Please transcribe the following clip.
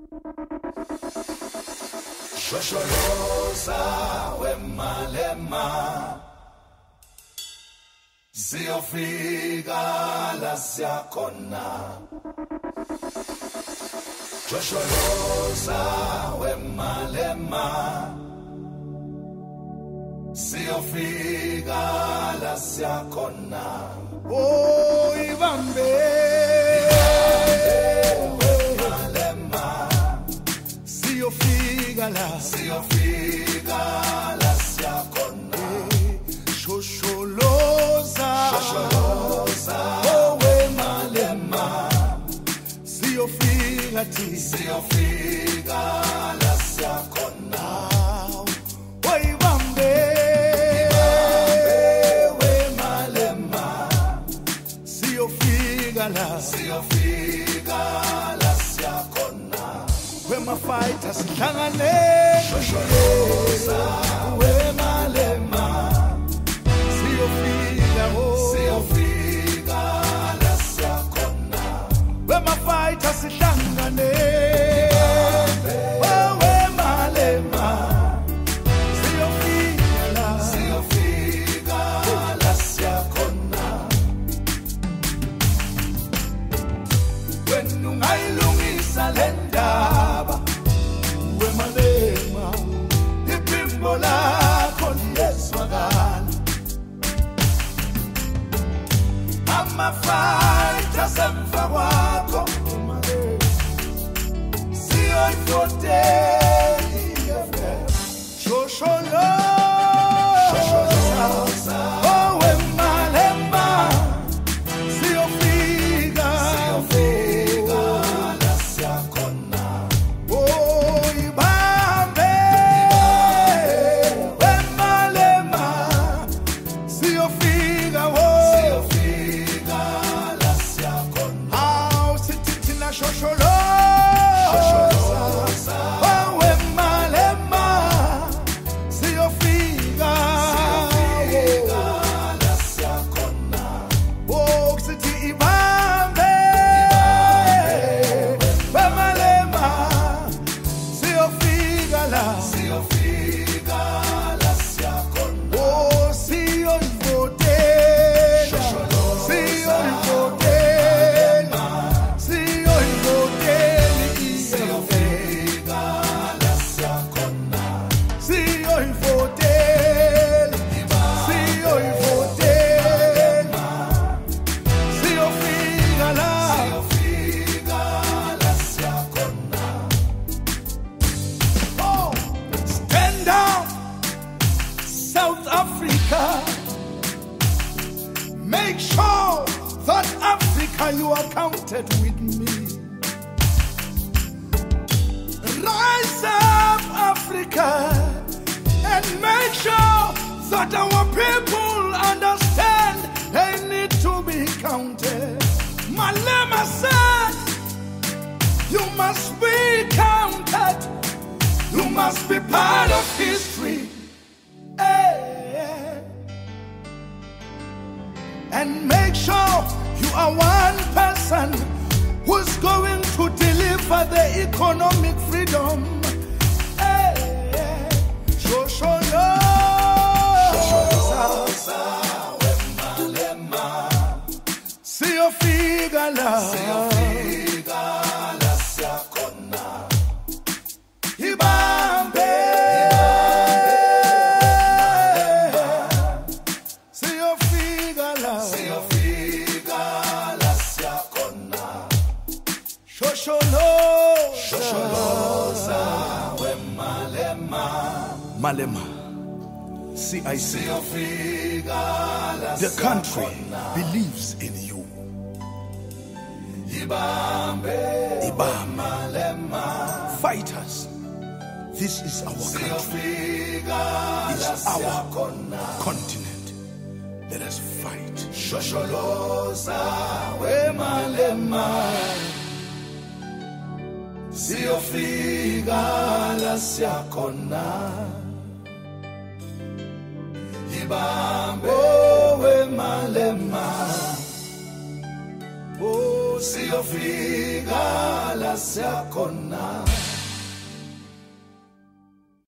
Shosholoza wemalema siyofika la siyakhona. Shosholoza wemalema siyofika la siyakhona. Oh, ibambe siyofika la siyakhona. Shosholoza oh wemalema siyofika la siyakhona. oh ibambe wemalema siyofika la siyakhona. wema fighters sihlangane. Shosholoza wemalema siyofika la siyakhona. wema fighters sihlangane. oh wemalema siyofika la siyakhona. wena ungayilungisa le ndaba wemalema iphimbo lakho liyezwakala. Ama-fighters emva kwakho siyoyifotela i-FM. Shosholoza oh wemalema siyofika la siyakhona. oh ibambe wemalema siyofika la siyakhona. aw sithi thina shosholoza oh wemalema siyofika la siyakhona. oh sithi ibambe wemalema siyofika la siyakhona. oh siyoyivotela siyoyivotela siyoyivotela Siyofika la siyakhona. siyoyivotela siyoyivotela siyofika la siyakhona. oh stand down South Africa, make sure that Africa you are counted with me. Rise up Africa and make sure that our people understand they need to be counted. Malema said you must be counted, you must be part of history. Hey. And make sure you are one person who's going to deliver the economic freedom. Hey. Shosholoza wemalema siyofika la siyakhona. ibambe siyofika la siyakhona. shosholoza wemalema malema CIC. siyofika la The country believes in you. ibambe Ibama fighters, this is our country, siyofika it's la our siyakhona. continent. Let us fight. Shosholoza wemalema siyofika la siyakhona. Ibambe wemalema siyofika la siyakhona.